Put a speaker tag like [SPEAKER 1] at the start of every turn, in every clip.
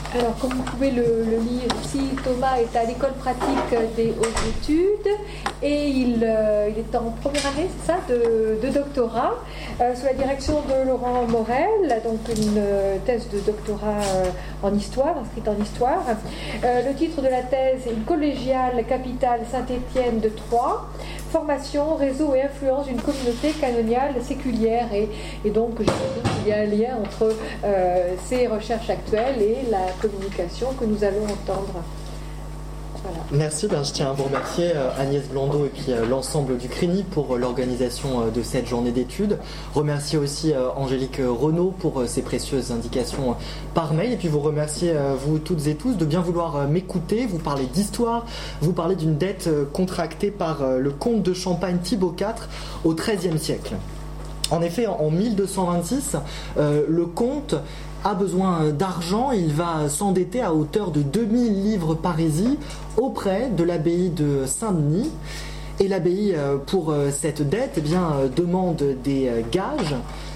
[SPEAKER 1] Alors, comme vous pouvez le lire ici, Thomas est à l'école pratique des hautes études et il est en première année, c'est ça, de doctorat, sous la direction de Laurent Morel, donc une thèse de doctorat en histoire, inscrite en histoire. Le titre de la thèse est Une collégiale capitale Saint-Étienne de Troyes, formation, réseau et influence d'une communauté canoniale séculière. Et donc, je dis qu'il y a un lien entre ces recherches actuelles et la communication que nous allons entendre. Voilà.
[SPEAKER 2] Merci, je tiens à vous remercier Agnès Blondeau et puis l'ensemble du CRINI pour l'organisation de cette journée d'études. Remercier aussi Angélique Renaud pour ses précieuses indications par mail et puis vous remercier vous toutes et tous de bien vouloir m'écouter, vous parler d'histoire, vous parler d'une dette contractée par le comte de Champagne Thibaut IV au XIIIe siècle. En effet, en 1226, le comte a besoin d'argent, il va s'endetter à hauteur de 2000 livres parisis auprès de l'abbaye de Saint-Denis. Et l'abbaye, pour cette dette, demande des gages.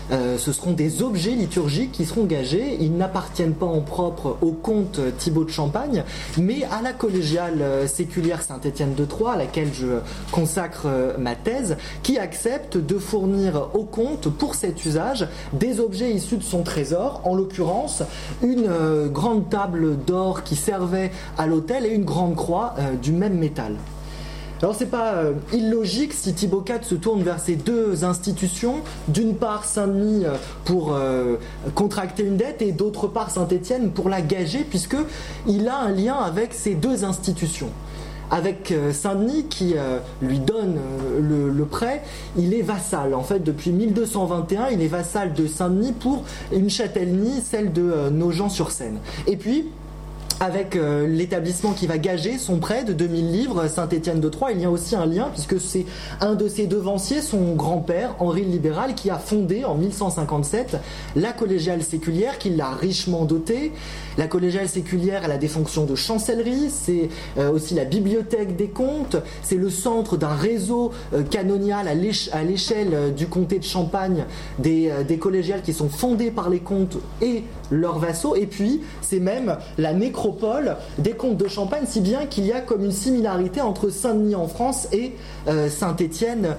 [SPEAKER 2] Ce seront des objets liturgiques qui seront gagés. Ils n'appartiennent pas en propre au comte Thibaut de Champagne, mais à la collégiale séculière Saint-Étienne de Troyes, à laquelle je consacre ma thèse, qui accepte de fournir au comte, pour cet usage, des objets issus de son trésor, en l'occurrence une grande table d'or qui servait à l'autel et une grande croix du même métal. Alors c'est pas illogique si Thibaut IV se tourne vers ces deux institutions, d'une part Saint-Denis pour contracter une dette et d'autre part Saint-Étienne pour la gager, puisqu'il a un lien avec ces deux institutions. Avec Saint-Denis qui lui donne le prêt, il est vassal. En fait, depuis 1221, il est vassal de Saint-Denis pour une châtellenie, celle de Nogent-sur-Seine. Et puis, avec l'établissement qui va gager son prêt de 2000 livres, Saint-Étienne de Troyes, il y a aussi un lien puisque c'est un de ses devanciers, son grand-père, Henri le Libéral, qui a fondé en 1157 la collégiale séculière, qui l'a richement dotée. La collégiale séculière, elle a des fonctions de chancellerie, c'est aussi la bibliothèque des comtes, c'est le centre d'un réseau canonial à l'échelle du comté de Champagne, des collégiales qui sont fondées par les comtes et leurs vassaux, et puis c'est même la nécropole des comtes de Champagne, si bien qu'il y a comme une similarité entre Saint-Denis en France et Saint-Étienne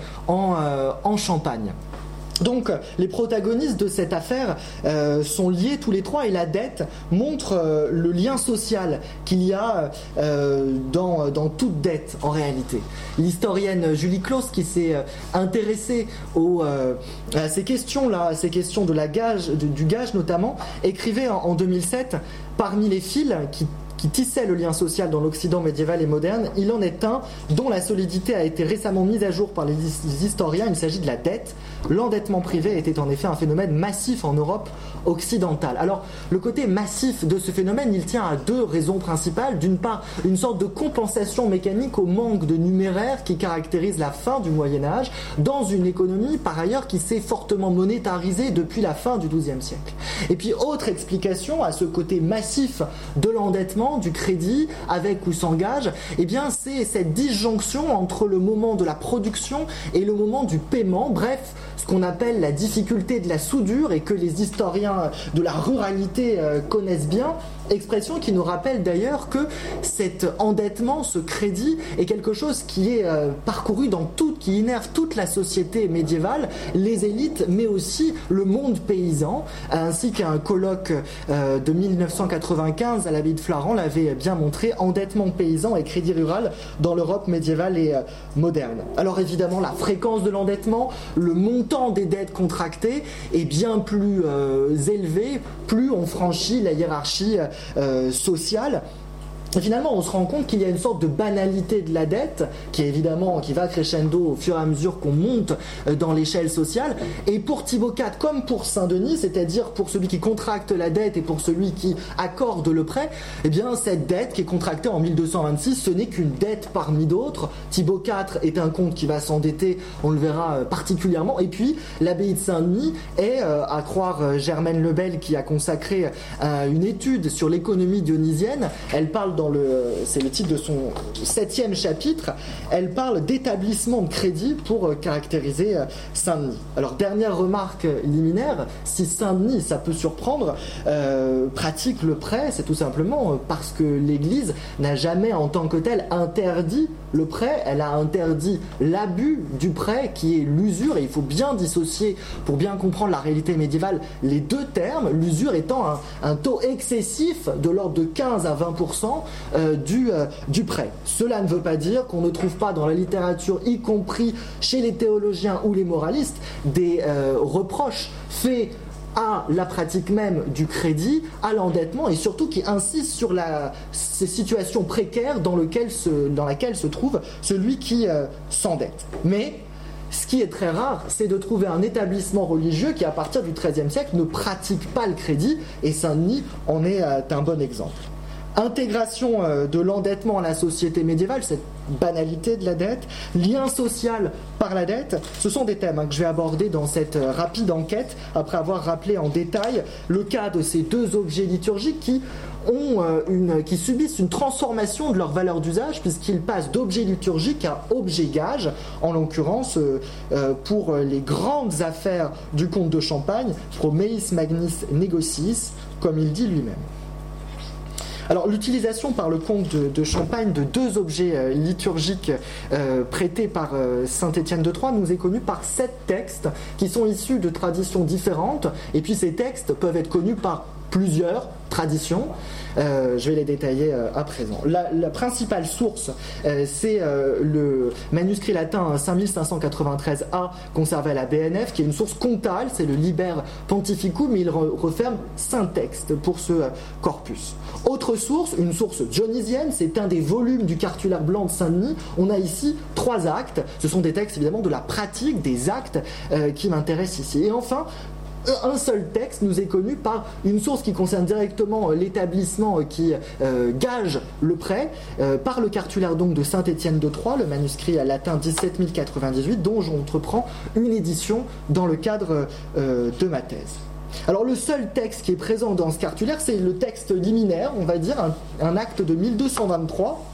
[SPEAKER 2] en Champagne. Donc les protagonistes de cette affaire sont liés tous les trois et la dette montre le lien social qu'il y a dans toute dette en réalité. L'historienne Julie Claus, qui s'est intéressée à ces questions-là, à ces questions de du gage notamment, écrivait en 2007 « Parmi les fils qui tissait le lien social dans l'Occident médiéval et moderne, il en est un dont la solidité a été récemment mise à jour par les historiens. Il s'agit de la dette. L'endettement privé était en effet un phénomène massif en Europe occidentale. Alors, le côté massif de ce phénomène, il tient à deux raisons principales. D'une part, une sorte de compensation mécanique au manque de numéraire qui caractérise la fin du Moyen-Âge, dans une économie, par ailleurs, qui s'est fortement monétarisée depuis la fin du XIIe siècle. Et puis, autre explication à ce côté massif de l'endettement, du crédit, avec ou sans gage, c'est cette disjonction entre le moment de la production et le moment du paiement, bref, ce qu'on appelle la difficulté de la soudure et que les historiens de la ruralité connaissent bien, expression qui nous rappelle d'ailleurs que cet endettement, ce crédit, est quelque chose qui est parcouru qui innerve toute la société médiévale, les élites, mais aussi le monde paysan, ainsi qu'un colloque de 1995 à l'abbaye de Flaran l'avait bien montré, endettement paysan et crédit rural dans l'Europe médiévale et moderne. Alors évidemment, la fréquence de l'endettement, le montant des dettes contractées est bien plus élevé, plus on franchit la hiérarchie sociale. Et finalement, on se rend compte qu'il y a une sorte de banalité de la dette qui va crescendo au fur et à mesure qu'on monte dans l'échelle sociale. Et pour Thibaut IV, comme pour Saint-Denis, c'est-à-dire pour celui qui contracte la dette et pour celui qui accorde le prêt, cette dette qui est contractée en 1226, ce n'est qu'une dette parmi d'autres. Thibaut IV est un comte qui va s'endetter, on le verra particulièrement. Et puis, l'abbaye de Saint-Denis est, à croire Germaine Lebel qui a consacré une étude sur l'économie dionysienne, elle parle dans c'est le titre de son 7e chapitre, elle parle d'établissement de crédit pour caractériser Saint-Denis. Alors, dernière remarque liminaire, si Saint-Denis, ça peut surprendre, pratique le prêt, c'est tout simplement parce que l'Église n'a jamais en tant que telle interdit le prêt, elle a interdit l'abus du prêt qui est l'usure, et il faut bien dissocier, pour bien comprendre la réalité médiévale, les deux termes, l'usure étant un taux excessif de l'ordre de 15 à 20% du prêt. Cela ne veut pas dire qu'on ne trouve pas dans la littérature, y compris chez les théologiens ou les moralistes, des reproches faits à la pratique même du crédit, à l'endettement, et surtout qui insiste sur ces situations précaires dans laquelle se trouve celui qui s'endette. Mais ce qui est très rare, c'est de trouver un établissement religieux qui, à partir du XIIIe siècle, ne pratique pas le crédit, et Saint-Denis en est un bon exemple. Intégration de l'endettement à la société médiévale, cette banalité de la dette, lien social par la dette, ce sont des thèmes que je vais aborder dans cette rapide enquête, après avoir rappelé en détail le cas de ces deux objets liturgiques qui subissent une transformation de leur valeur d'usage, puisqu'ils passent d'objets liturgiques à objets gages, en l'occurrence pour les grandes affaires du comte de Champagne, pro meis magnis negociis, comme il dit lui-même. Alors, l'utilisation par le comte de Champagne de deux objets liturgiques prêtés par saint Étienne de Troyes nous est connue par 7 textes qui sont issus de traditions différentes, et puis ces textes peuvent être connus par plusieurs traditions. Je vais les détailler à présent. La principale source, c'est le manuscrit latin 5593A conservé à la BNF, qui est une source comtale, c'est le Liber Pontificum, mais il referme 5 textes pour ce corpus. Autre source, une source dionysienne, c'est un des volumes du cartulaire blanc de Saint-Denis. On a ici 3 actes. Ce sont des textes évidemment de la pratique, des actes qui m'intéressent ici. Et enfin, un seul texte nous est connu par une source qui concerne directement l'établissement qui gage le prêt, par le cartulaire donc de saint Étienne de Troyes, le manuscrit latin 17098, dont j'entreprends une édition dans le cadre de ma thèse. Alors le seul texte qui est présent dans ce cartulaire, c'est le texte liminaire, on va dire, un acte de 1223,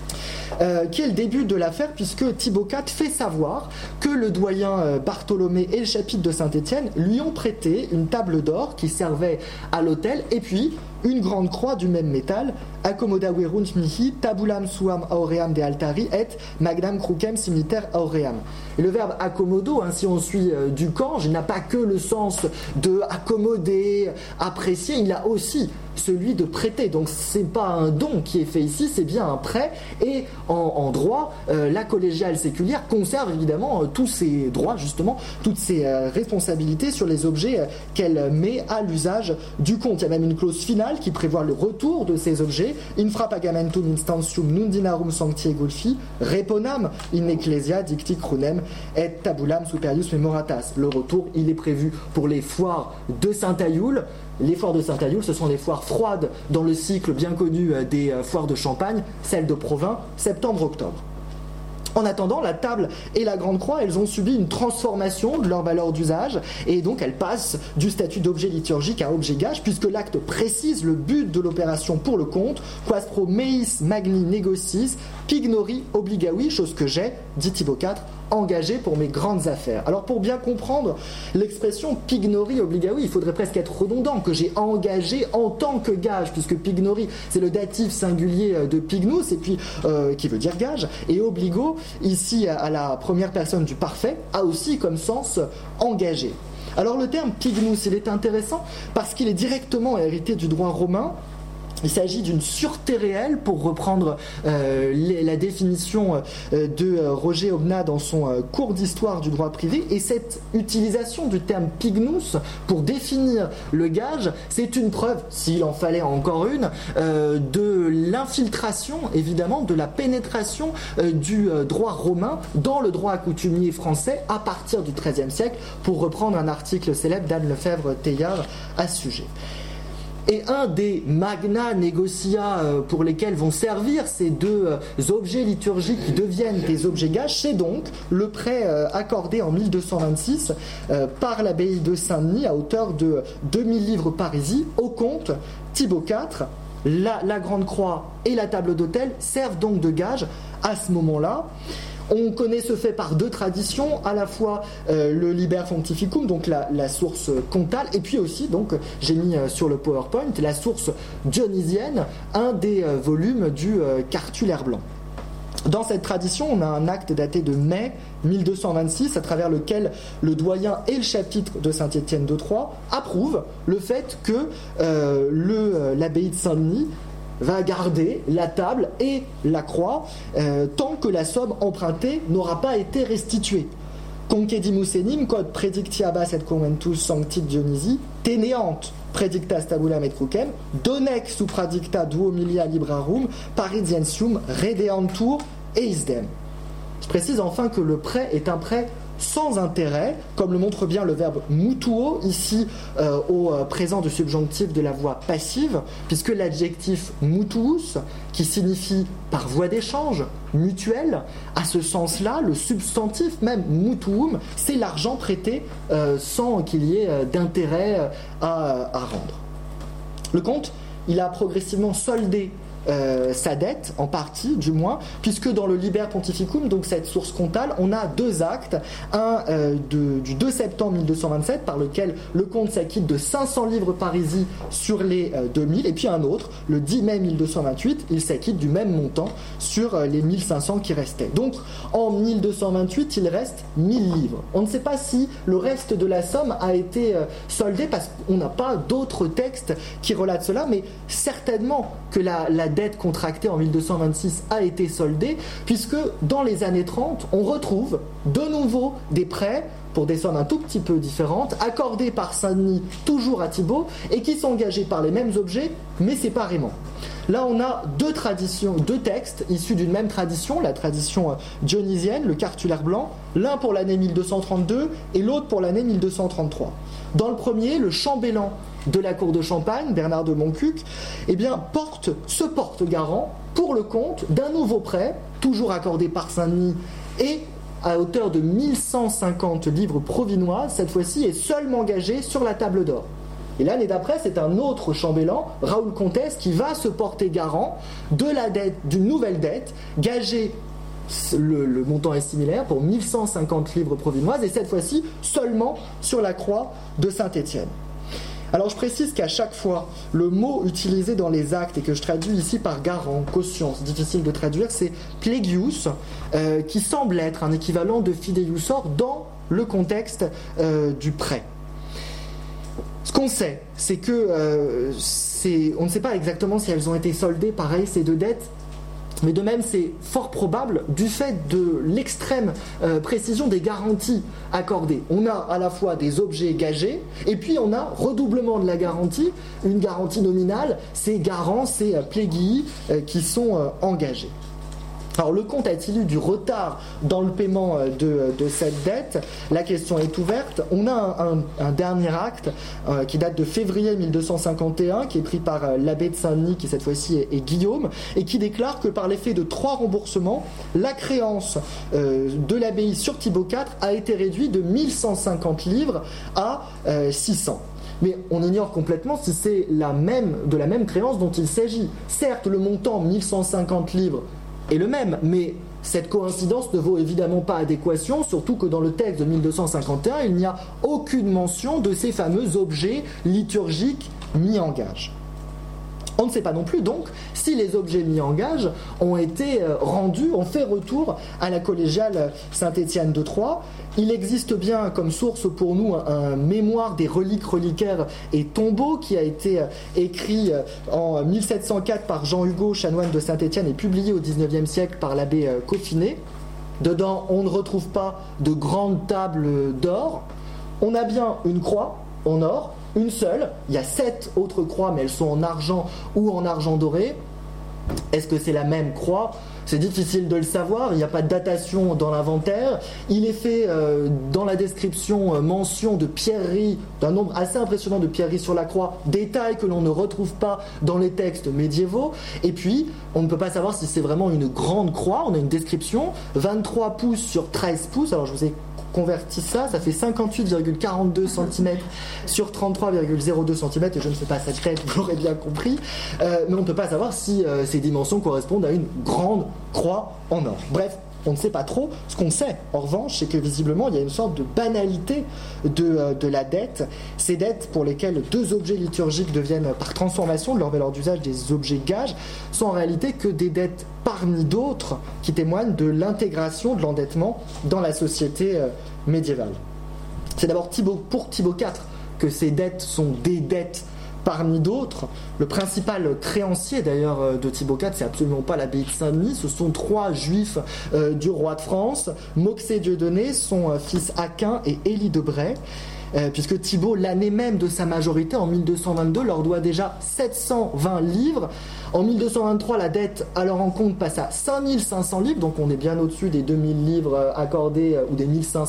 [SPEAKER 2] qui est le début de l'affaire, puisque Thibaut IV fait savoir que le doyen Bartholomé et le chapitre de Saint-Étienne lui ont prêté une table d'or qui servait à l'autel, et puis une grande croix du même métal, accommoda verunt mihi tabulam suam auream de altari et magnam crucem simiter auream. Et le verbe accommodo, si on suit Ducange, il n'a pas que le sens de accommoder, apprécier, il a aussi celui de prêter. Donc c'est pas un don qui est fait ici, c'est bien un prêt. Et en droit, la collégiale séculière conserve évidemment tous ses droits, justement, toutes ses responsabilités sur les objets qu'elle met à l'usage du comte. Il y a même une clause finale qui prévoit le retour de ces objets. Infra pagamentum instantium non dinarum sancti egulfi reponam in ecclesia dicti crunem et tabulam superius memoratas. Le retour, il est prévu pour les foires de Saint-Ayoul. Les foires de Saint-Ayoul, ce sont les foires froides dans le cycle bien connu des foires de Champagne, celles de Provins, septembre-octobre. En attendant, la table et la grande croix, elles ont subi une transformation de leur valeur d'usage, et donc elles passent du statut d'objet liturgique à objet gage, puisque l'acte précise le but de l'opération pour le compte, quas pro meis magni negocis pignori obligavi, chose que j'ai, dit Thibaut IV, engagé pour mes grandes affaires. Alors pour bien comprendre l'expression pignori obligavi, il faudrait presque être redondant, que j'ai engagé en tant que gage, puisque pignori c'est le datif singulier de pignus, et puis qui veut dire gage, et obligo, ici à la première personne du parfait, a aussi comme sens engagé. Alors le terme pignus, il est intéressant parce qu'il est directement hérité du droit romain. Il s'agit d'une sûreté réelle, pour reprendre la définition de Roger Aubenas dans son cours d'histoire du droit privé. Et cette utilisation du terme pignus pour définir le gage, c'est une preuve, s'il en fallait encore une, de l'infiltration, évidemment, de la pénétration du droit romain dans le droit coutumier français à partir du XIIIe siècle, pour reprendre un article célèbre d'Anne Lefebvre-Teilhard à ce sujet. Et un des magna negotia pour lesquels vont servir ces deux objets liturgiques qui deviennent des objets gages, c'est donc le prêt accordé en 1226 par l'abbaye de Saint-Denis à hauteur de 2000 livres parisis au comte Thibaut IV, la grande croix et la table d'autel servent donc de gage à ce moment-là. On connaît ce fait par deux traditions, à la fois le Liber Pontificum, donc la source comtale, et puis aussi, donc j'ai mis sur le PowerPoint, la source dionysienne, un des volumes du Cartulaire blanc. Dans cette tradition, on a un acte daté de mai 1226, à travers lequel le doyen et le chapitre de Saint-Étienne de Troyes approuvent le fait que l'abbaye de Saint-Denis va garder la table et la croix tant que la somme empruntée n'aura pas été restituée. Concedimus enim quod predictiabas et conventus sancti Dionysi teneant predictas tabulam et crucem donec supradicta duomilia librarum parisiensium redeantur eisdem. Je précise enfin que le prêt est un prêt sans intérêt, comme le montre bien le verbe mutuo, ici au présent du subjonctif de la voix passive, puisque l'adjectif mutuus, qui signifie par voie d'échange, mutuel, à ce sens-là, le substantif même mutuum, c'est l'argent prêté sans qu'il y ait d'intérêt à rendre. Le comte, il a progressivement soldé sa dette, en partie du moins, puisque dans le Liber Pontificum, donc cette source comtale, on a deux actes, un du 2 septembre 1227 par lequel le comte s'acquitte de 500 livres parisis sur les 2000, et puis un autre, le 10 mai 1228, il s'acquitte du même montant sur les 1500 qui restaient. Donc en 1228, il reste 1000 livres. On ne sait pas si le reste de la somme a été soldé, parce qu'on n'a pas d'autres textes qui relatent cela, mais certainement que la dette contractée en 1226 a été soldée, puisque dans les années 30, on retrouve de nouveau des prêts pour des sommes un tout petit peu différentes, accordés par Saint-Denis, toujours à Thibaut, et qui sont engagés par les mêmes objets, mais séparément. Là, on a deux textes issus d'une même tradition, la tradition dionysienne, le Cartulaire blanc, l'un pour l'année 1232 et l'autre pour l'année 1233. Dans le premier, le chambellan de la cour de Champagne, Bernard de Montcuq, se porte garant pour le compte d'un nouveau prêt, toujours accordé par Saint-Denis et à hauteur de 1150 livres provinois, cette fois-ci est seulement engagé sur la table d'or. Et l'année d'après, c'est un autre chambellan, Raoul Comtesse, qui va se porter garant de la dette, d'une nouvelle dette, gagée, le montant est similaire, pour 1150 livres provinoises, et cette fois-ci seulement sur la croix de Saint-Étienne. Alors je précise qu'à chaque fois, le mot utilisé dans les actes, et que je traduis ici par garant, caution, c'est difficile de traduire, c'est plegius, qui semble être un équivalent de fideiusor dans le contexte du prêt. Ce qu'on sait, c'est que on ne sait pas exactement si elles ont été soldées, pareil, ces deux dettes, mais de même, c'est fort probable du fait de l'extrême précision des garanties accordées. On a à la fois des objets gagés, et puis on a redoublement de la garantie, une garantie nominale, ces garants, ces plégii qui sont engagés. Alors le comte a-t-il eu du retard dans le paiement de cette dette ? La question est ouverte. On a un dernier acte qui date de février 1251, qui est pris par l'abbé de Saint-Denis, qui cette fois-ci est Guillaume, et qui déclare que par l'effet de 3 remboursements, la créance de l'abbaye sur Thibaut IV a été réduite de 1150 livres à 600. Mais on ignore complètement si c'est de la même créance dont il s'agit. Certes, le montant 1150 livres est le même, mais cette coïncidence ne vaut évidemment pas adéquation, surtout que dans le texte de 1251, il n'y a aucune mention de ces fameux objets liturgiques mis en gage. On ne sait pas non plus donc si les objets mis en gage ont été rendus, ont fait retour à la collégiale Saint-Étienne de Troyes. Il existe bien comme source pour nous un mémoire des reliques, reliquaires et tombeaux qui a été écrit en 1704 par Jean-Hugo, chanoine de Saint-Étienne, et publié au XIXe siècle par l'abbé Coffinet. Dedans, on ne retrouve pas de grandes tables d'or. On a bien une croix en or, une seule. Il y a 7 autres croix, mais elles sont en argent ou en argent doré. Est-ce que c'est la même croix ? C'est difficile de le savoir, il n'y a pas de datation dans l'inventaire. Il est fait dans la description mention de pierreries, d'un nombre assez impressionnant de pierreries sur la croix, détail que l'on ne retrouve pas dans les textes médiévaux. Et puis, on ne peut pas savoir si c'est vraiment une grande croix. On a une description, 23 pouces sur 13 pouces. Alors je vous ai convertisse ça fait 58,42 cm sur 33,02 cm, et je ne fais pas cette tête, vous l'aurez bien compris, mais on ne peut pas savoir si ces dimensions correspondent à une grande croix en or. Bref, on ne sait pas trop. Ce qu'on sait, en revanche, c'est que visiblement, il y a une sorte de banalité de la dette. Ces dettes pour lesquelles deux objets liturgiques deviennent, par transformation de leur valeur d'usage, des objets gages, sont en réalité que des dettes parmi d'autres qui témoignent de l'intégration de l'endettement dans la société médiévale. C'est d'abord pour Thibaut IV que ces dettes sont des dettes parmi d'autres. Le principal créancier d'ailleurs de Thibaut IV, c'est absolument pas l'abbaye de Saint-Denis, ce sont trois juifs du roi de France, Moxé Dieudonné, son fils Aquin et Élie de Bray. Puisque Thibaut, l'année même de sa majorité, en 1222, leur doit déjà 720 livres. En 1223, la dette à leur encontre passe à 5500 livres, donc on est bien au-dessus des 2000 livres accordés, ou des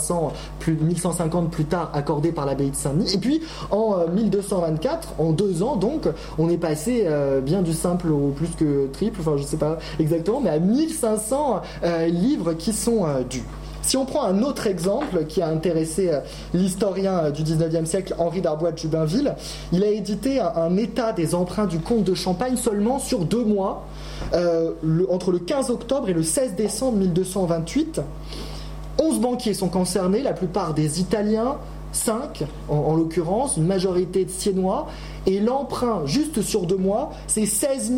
[SPEAKER 2] 1150 plus tard accordés par l'abbaye de Saint-Denis. Et puis, en 1224, en 2 ans, donc, on est passé bien du simple au plus que triple, enfin je ne sais pas exactement, mais à 1500 livres qui sont dus. Si on prend un autre exemple qui a intéressé l'historien du 19e siècle, Henri d'Arbois de Jubinville, il a édité un état des emprunts du comte de Champagne seulement sur 2 mois, entre le 15 octobre et le 16 décembre 1228. 11 banquiers sont concernés, la plupart des Italiens, 5 en l'occurrence, une majorité de Siennois, et l'emprunt juste sur 2 mois, c'est 16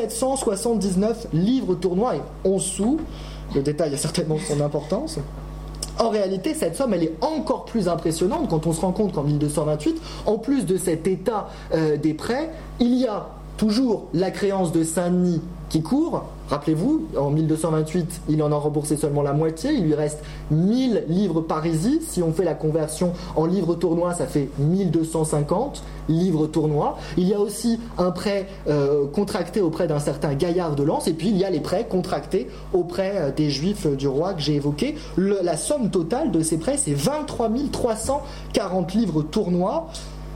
[SPEAKER 2] 779 livres tournois et 11 sous. Le détail a certainement son importance. En réalité, cette somme, elle est encore plus impressionnante quand on se rend compte qu'en 1228, en plus de cet état des prêts, il y a toujours la créance de Saint-Denis qui court. Rappelez-vous, en 1228, il en a remboursé seulement la moitié. Il lui reste 1000 livres parisis. Si on fait la conversion en livres tournois, ça fait 1250 livres tournois. Il y a aussi un prêt contracté auprès d'un certain Gaillard de Lens. Et puis, il y a les prêts contractés auprès des Juifs du roi que j'ai évoqués. La somme totale de ces prêts, c'est 23 340 livres tournois.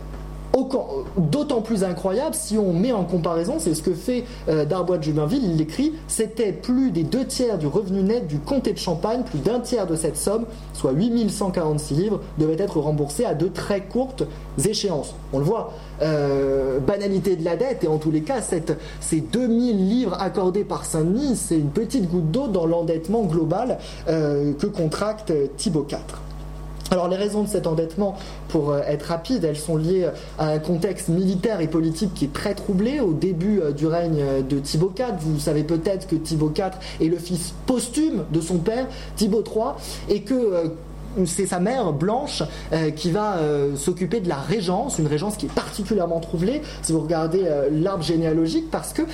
[SPEAKER 2] D'autant plus incroyable si on met en comparaison, c'est ce que fait Darbois de Jubinville, il l'écrit, c'était plus des 2/3 du revenu net du comté de Champagne, plus d'1/3 de cette somme, soit 8146 livres, devait être remboursé à de très courtes échéances. On le voit, banalité de la dette, et en tous les cas, ces 2000 livres accordés par Saint-Denis, c'est une petite goutte d'eau dans l'endettement global que contracte Thibaut IV. Alors les raisons de cet endettement, pour être rapide, elles sont liées à un contexte militaire et politique qui est très troublé au début du règne de Thibaut IV. Vous savez peut-être que Thibaut IV est le fils posthume de son père, Thibaut III, et que c'est sa mère, Blanche, qui va s'occuper de la régence, une régence qui est particulièrement troublée, si vous regardez l'arbre généalogique, parce que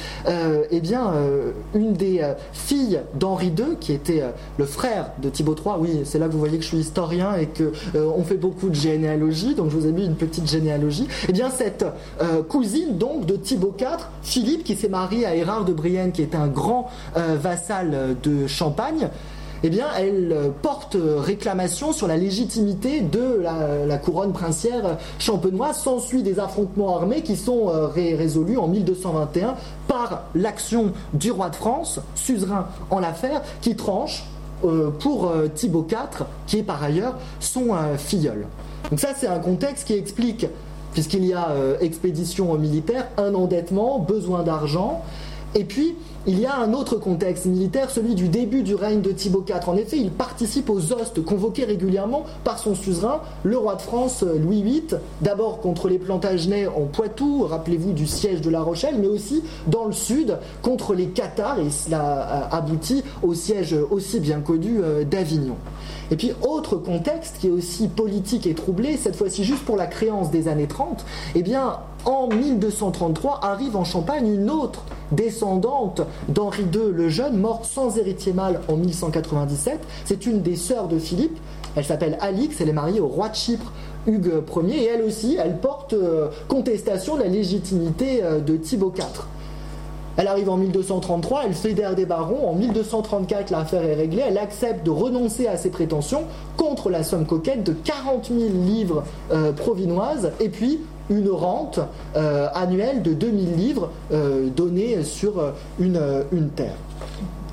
[SPEAKER 2] une des filles d'Henri II, qui était le frère de Thibaut III, oui, c'est là que vous voyez que je suis historien et qu'on fait beaucoup de généalogie, donc je vous ai mis une petite généalogie, et bien cette cousine donc de Thibaut IV, Philippe, qui s'est marié à Hérard de Brienne, qui était un grand vassal de Champagne, eh bien, elle porte réclamation sur la légitimité de la couronne princière champenoise. S'ensuit des affrontements armés qui sont résolus en 1221 par l'action du roi de France, suzerain en l'affaire, qui tranche pour Thibaut IV, qui est par ailleurs son filleul. Donc ça, c'est un contexte qui explique, puisqu'il y a expédition militaire, un endettement, besoin d'argent, et puis il y a un autre contexte militaire, celui du début du règne de Thibaut IV. En effet, il participe aux hostes convoqués régulièrement par son suzerain, le roi de France Louis VIII, d'abord contre les Plantagenets en Poitou, rappelez-vous du siège de La Rochelle, mais aussi dans le sud contre les Cathares, et cela aboutit au siège aussi bien connu d'Avignon. Et puis, autre contexte qui est aussi politique et troublé, cette fois-ci juste pour la créance des années 30, eh bien, en 1233 arrive en Champagne une autre descendante d'Henri II le Jeune, mort sans héritier mâle en 1197. C'est une des sœurs de Philippe, elle s'appelle Alix, elle est mariée au roi de Chypre, Hugues Ier, et elle aussi, elle porte contestation de la légitimité de Thibaut IV. Elle arrive en 1233, elle fédère des barons. En 1234, l'affaire est réglée. Elle accepte de renoncer à ses prétentions contre la somme coquette de 40 000 livres provinoises et puis une rente annuelle de 2000 livres donnée sur une terre.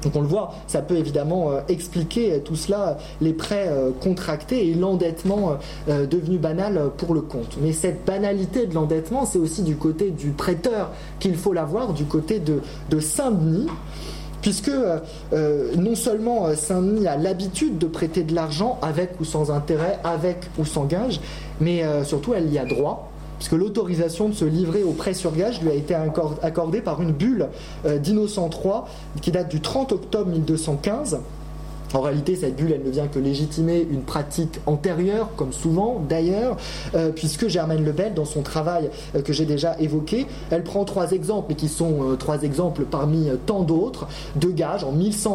[SPEAKER 2] Donc on le voit, ça peut évidemment expliquer tout cela, les prêts contractés et l'endettement devenu banal pour le compte. Mais cette banalité de l'endettement, c'est aussi du côté du prêteur qu'il faut l'avoir, du côté de Saint-Denis, puisque non seulement Saint-Denis a l'habitude de prêter de l'argent avec ou sans intérêt, avec ou sans gage, mais surtout elle y a droit, puisque l'autorisation de se livrer au prêt sur gage lui a été accordée par une bulle d'Innocent III qui date du 30 octobre 1215. En réalité, cette bulle, elle ne vient que légitimer une pratique antérieure, comme souvent d'ailleurs, puisque Germaine Lebel, dans son travail que j'ai déjà évoqué, elle prend 3 exemples, mais qui sont 3 exemples parmi tant d'autres, de gages en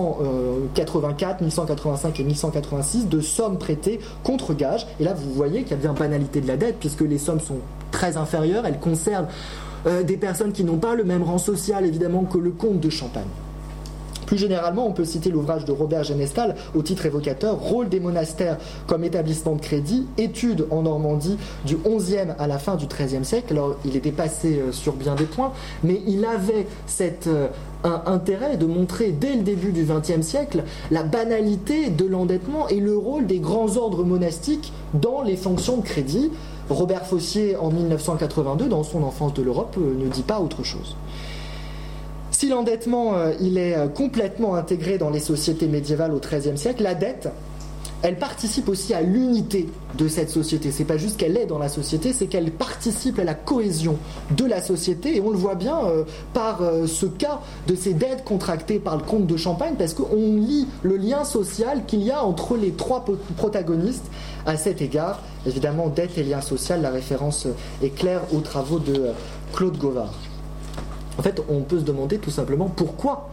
[SPEAKER 2] 1184, 1185 et 1186, de sommes prêtées contre gages. Et là, vous voyez qu'il y a bien banalité de la dette, puisque les sommes sont très inférieures, elles concernent des personnes qui n'ont pas le même rang social, évidemment, que le comte de Champagne. Plus généralement, on peut citer l'ouvrage de Robert Genestal au titre évocateur « Rôle des monastères comme établissement de crédit, études en Normandie du XIe à la fin du XIIIe siècle ». Alors, il était passé sur bien des points, mais il avait cet intérêt de montrer dès le début du XXe siècle la banalité de l'endettement et le rôle des grands ordres monastiques dans les fonctions de crédit. Robert Fossier, en 1982, dans son Enfance de l'Europe, ne dit pas autre chose. Si l'endettement il est complètement intégré dans les sociétés médiévales au XIIIe siècle, la dette, elle participe aussi à l'unité de cette société. C'est pas juste qu'elle est dans la société, c'est qu'elle participe à la cohésion de la société. Et on le voit bien par ce cas de ces dettes contractées par le comte de Champagne, parce qu'on lit le lien social qu'il y a entre les 3 protagonistes à cet égard. Évidemment, dette et lien social, la référence est claire aux travaux de Claude Gauvard. En fait, on peut se demander tout simplement pourquoi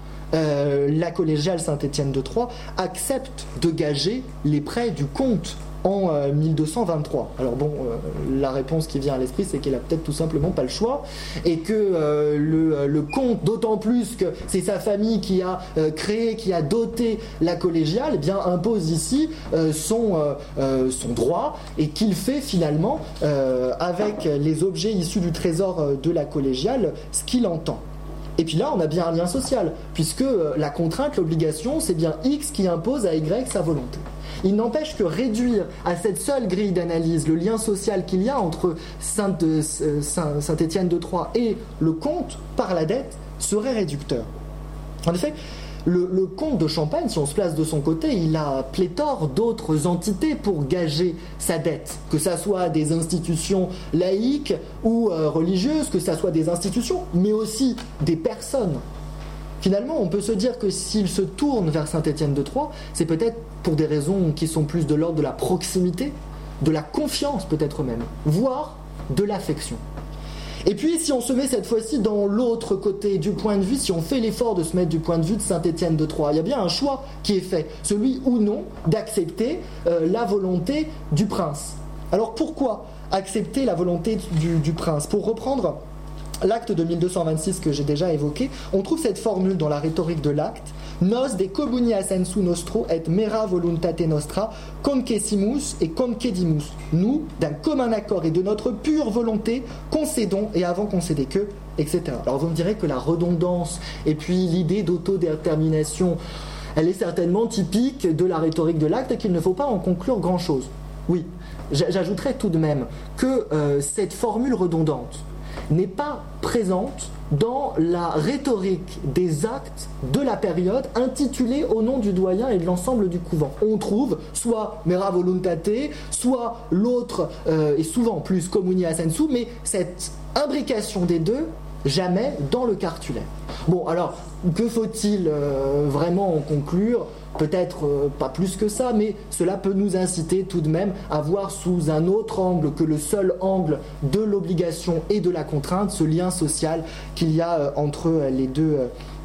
[SPEAKER 2] la collégiale Saint-Étienne de Troyes accepte de gager les prêts du comte en 1223. Alors bon, la réponse qui vient à l'esprit, c'est qu'elle a peut-être tout simplement pas le choix, et que le comte, d'autant plus que c'est sa famille qui a créé, qui a doté la collégiale, eh bien impose ici son droit, et qu'il fait finalement avec les objets issus du trésor de la collégiale ce qu'il entend. Et puis là, on a bien un lien social, puisque la contrainte, l'obligation, c'est bien X qui impose à Y sa volonté. Il n'empêche que réduire à cette seule grille d'analyse le lien social qu'il y a entre Saint-Étienne de Troyes et le comte par la dette serait réducteur. En effet, le comte de Champagne, si on se place de son côté, il a pléthore d'autres entités pour gager sa dette, que ça soit des institutions laïques ou religieuses, que ça soit des institutions, mais aussi des personnes. Finalement, on peut se dire que s'il se tourne vers Saint-Étienne de Troyes, c'est peut-être pour des raisons qui sont plus de l'ordre de la proximité, de la confiance peut-être même, voire de l'affection. Et puis, si on se met cette fois-ci dans l'autre côté du point de vue, si on fait l'effort de se mettre du point de vue de Saint-Étienne de Troyes, il y a bien un choix qui est fait, celui ou non d'accepter la volonté du prince. Alors pourquoi accepter la volonté du prince ? Pour reprendre l'acte de 1226 que j'ai déjà évoqué, on trouve cette formule dans la rhétorique de l'acte: Nos de communia sensu nostro et mera voluntate nostra concessimus et concedimus. Nous, d'un commun accord et de notre pure volonté, concédons et avons concédé que, etc. Alors vous me direz que la redondance et puis l'idée d'autodétermination, elle est certainement typique de la rhétorique de l'acte et qu'il ne faut pas en conclure grand-chose. Oui, j'ajouterais tout de même que cette formule redondante n'est pas présente dans la rhétorique des actes de la période intitulée au nom du doyen et de l'ensemble du couvent. On trouve soit mera voluntate, soit l'autre, et souvent plus communia sensu, mais cette imbrication des deux, jamais dans le cartulaire. Bon, alors, que faut-il vraiment en conclure ? Peut-être pas plus que ça, mais cela peut nous inciter tout de même à voir sous un autre angle que le seul angle de l'obligation et de la contrainte, ce lien social qu'il y a entre les deux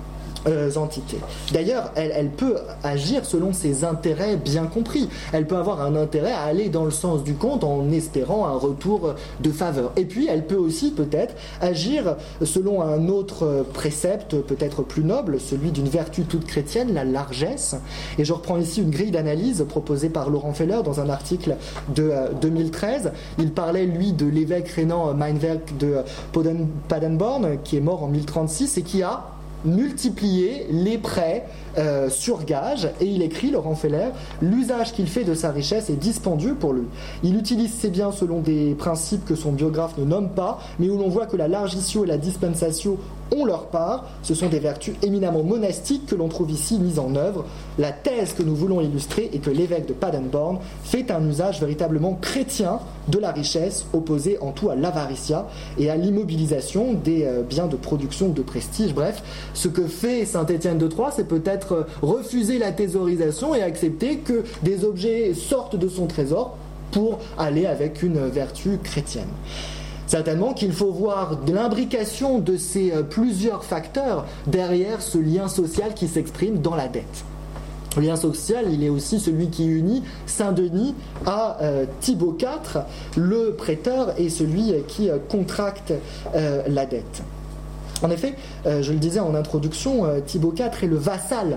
[SPEAKER 2] entités. D'ailleurs, elle peut agir selon ses intérêts bien compris. Elle peut avoir un intérêt à aller dans le sens du comte en espérant un retour de faveur. Et puis, elle peut aussi peut-être agir selon un autre précepte peut-être plus noble, celui d'une vertu toute chrétienne, la largesse. Et je reprends ici une grille d'analyse proposée par Laurent Feller dans un article de 2013. Il parlait, lui, de l'évêque rénan Meinwerk de Padenborn, qui est mort en 1036 et qui a
[SPEAKER 3] multiplier les prêts sur gage, et il écrit, Laurent Feller, l'usage qu'il fait de sa richesse est dispendieux pour lui. Il utilise ses biens selon des principes que son biographe ne nomme pas, mais où l'on voit que la largitio et la dispensatio ont leur part. Ce sont des vertus éminemment monastiques que l'on trouve ici mises en œuvre. La thèse que nous voulons illustrer est que l'évêque de Paderborn fait un usage véritablement chrétien de la richesse, opposé en tout à l'avaritia et à l'immobilisation des biens de production ou de prestige. Bref, ce que fait saint Étienne de Troyes, c'est peut-être refuser la thésaurisation et accepter que des objets sortent de son trésor pour aller avec une vertu chrétienne. Certainement qu'il faut voir l'imbrication de ces plusieurs facteurs derrière ce lien social qui s'exprime dans la dette. Le lien social, il est aussi celui qui unit Saint-Denis à Thibaut IV, le prêteur, et celui qui contracte la dette. En effet, je le disais en introduction, Thibaut IV est le vassal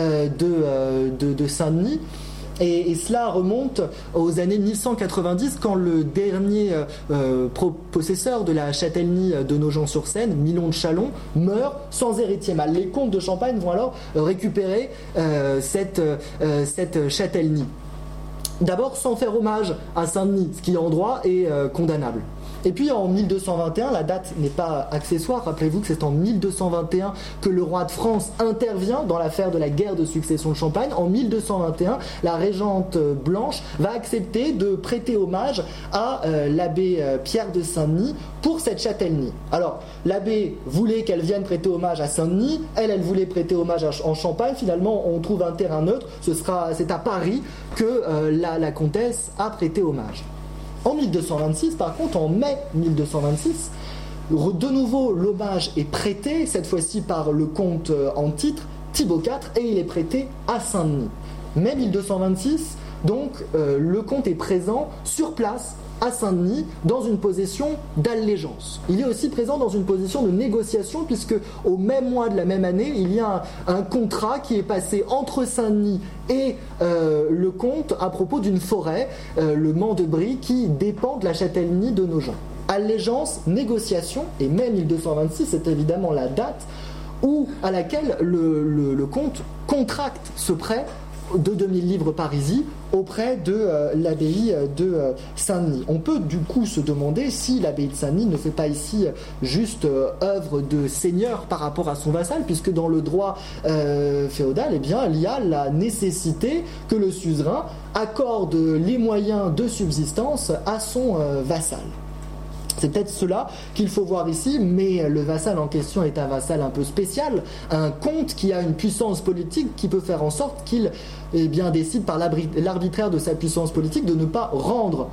[SPEAKER 3] de Saint-Denis. Et cela remonte aux années 1190, quand le dernier possesseur de la châtellenie de Nogent-sur-Seine, Milon de Châlons, meurt sans héritier mâle. Les comtes de Champagne vont alors récupérer cette châtellenie. D'abord sans faire hommage à Saint-Denis, ce qui en droit est condamnable. Et puis en 1221, la date n'est pas accessoire, rappelez-vous que c'est en 1221 que le roi de France intervient dans l'affaire de la guerre de succession de Champagne. En 1221, la régente Blanche va accepter de prêter hommage à l'abbé Pierre de Saint-Denis pour cette châtellenie. Alors, l'abbé voulait qu'elle vienne prêter hommage à Saint-Denis, elle voulait prêter hommage en Champagne. Finalement, on trouve un terrain neutre, c'est à Paris que la comtesse a prêté hommage. En 1226, par contre, en mai 1226, de nouveau l'hommage est prêté, cette fois-ci par le comte en titre, Thibaut IV, et il est prêté à Saint-Denis. Mai 1226, donc le comte est présent sur place à Saint-Denis dans une position d'allégeance. Il est aussi présent dans une position de négociation, puisque au même mois de la même année, il y a un contrat qui est passé entre Saint-Denis et le comte à propos d'une forêt, le Mans de Brie, qui dépend de la châtellenie de Nogent. Allégeance, négociation, et mai 1226, c'est évidemment la date à laquelle le comte contracte ce prêt de 2000 livres parisis auprès de l'abbaye de Saint-Denis. On peut du coup se demander si l'abbaye de Saint-Denis ne fait pas ici juste œuvre de seigneur par rapport à son vassal, puisque dans le droit féodal, eh bien, il y a la nécessité que le suzerain accorde les moyens de subsistance à son vassal. C'est peut-être cela qu'il faut voir ici, mais le vassal en question est un vassal un peu spécial, un comte qui a une puissance politique qui peut faire en sorte qu'il décide par l'arbitraire de sa puissance politique de ne pas rendre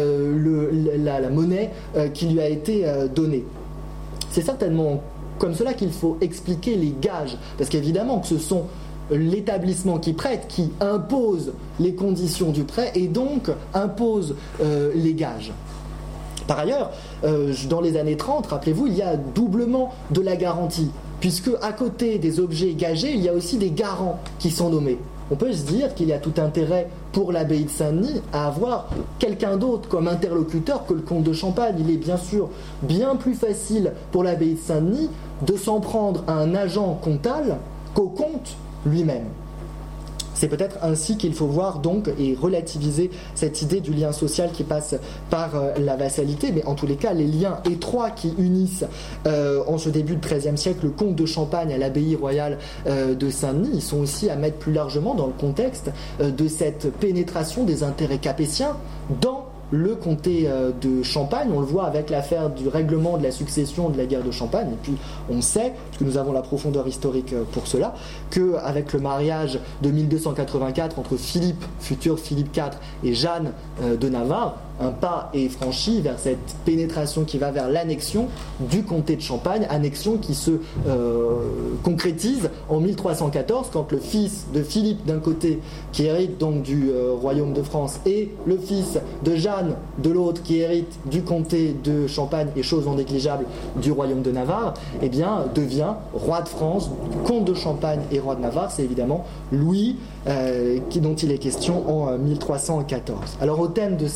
[SPEAKER 3] la monnaie qui lui a été donnée. C'est certainement comme cela qu'il faut expliquer les gages, parce qu'évidemment que ce sont l'établissement qui prête qui impose les conditions du prêt et donc impose les gages. Par ailleurs, dans les années 30, rappelez-vous, il y a doublement de la garantie, puisque à côté des objets gagés, il y a aussi des garants qui sont nommés. On peut se dire qu'il y a tout intérêt pour l'abbaye de Saint-Denis à avoir quelqu'un d'autre comme interlocuteur que le comte de Champagne. Il est bien sûr bien plus facile pour l'abbaye de Saint-Denis de s'en prendre à un agent comptable qu'au comte lui-même. C'est peut-être ainsi qu'il faut voir donc et relativiser cette idée du lien social qui passe par la vassalité, mais en tous les cas les liens étroits qui unissent en ce début de XIIIe siècle le comte de Champagne à l'abbaye royale de Saint-Denis, ils sont aussi à mettre plus largement dans le contexte de cette pénétration des intérêts capétiens dans le comté de Champagne. On le voit avec l'affaire du règlement de la succession de la guerre de Champagne, et puis on sait, puisque nous avons la profondeur historique pour cela, qu'avec le mariage de 1284 entre Philippe, futur Philippe IV, et Jeanne de Navarre, un pas est franchi vers cette pénétration qui va vers l'annexion du comté de Champagne, annexion qui se concrétise en 1314 quand le fils de Philippe d'un côté qui hérite donc du royaume de France et le fils de Jeanne de l'autre qui hérite du comté de Champagne et chose non négligeable du royaume de Navarre, eh bien devient roi de France, comte de Champagne et roi de Navarre. C'est évidemment Louis dont il est question en 1314. Alors au thème de cette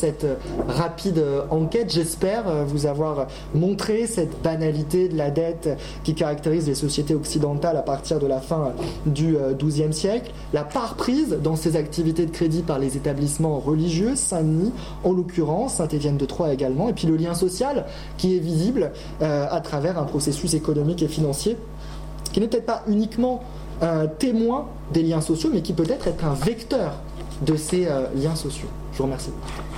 [SPEAKER 3] rapide enquête. J'espère vous avoir montré cette banalité de la dette qui caractérise les sociétés occidentales à partir de la fin du XIIe siècle, la part prise dans ces activités de crédit par les établissements religieux, Saint-Denis en l'occurrence, Saint-Étienne de Troyes également, et puis le lien social qui est visible à travers un processus économique et financier qui n'est peut-être pas uniquement un témoin des liens sociaux, mais qui peut-être est un vecteur de ces liens sociaux. Je vous remercie.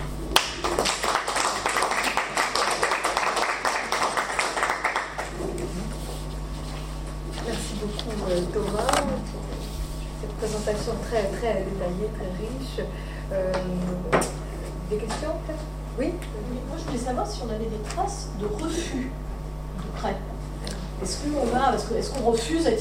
[SPEAKER 1] Merci beaucoup Thomas pour cette présentation très, très détaillée, très riche. Des questions peut-être ? Oui ?
[SPEAKER 4] Moi je voulais savoir si on avait des traces de refus de prêt. Est-ce qu'on refuse à